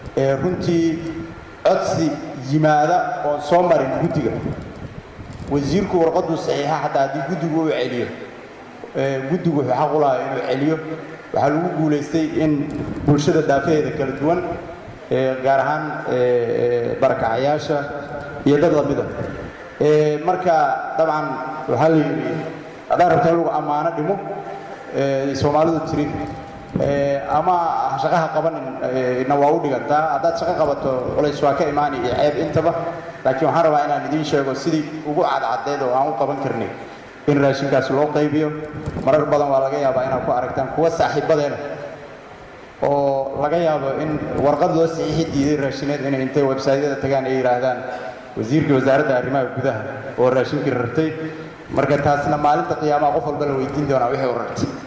runtii codsi yimaada oo soo marin guddiga wasiirku warqadu saxiixa hataa haddii guddigu uu celiyo guddigu wuxuu xaq u lahaa inuu celiyo waxaa lagu guulaystay in bulshada daafaheeda kala duwan gaar ahaan barakacayaasha iyo dad lamida marka dabcan waxaa la yidhi haddaan rabta in lagu ammaano dhimo soomaalidu tiri ama shaqaha qabanina waa u dhigantaa haddaad shaqo qabato culays waa ka imaani iyo ceeb intaba laakiin waxaan rabaa inaan idiin sheego sidii ugu cadcadeed oo aan u qaban karnay in raashinkaas loo qaybiyo marar badan waa laga yaabaa inaad ku aragtaan kuwa saaxiibadeena oo laga yaabo in warqad loo saxiixi diiday raashineed inay intay websaytyada tagaan ay yidhaahdaan wasiirkii wasaaradda arrimaha gudaha oo raashinkii rartay marka taasna maalinta qiyaamaha qof walba la weydiin doonaa wixii u rartay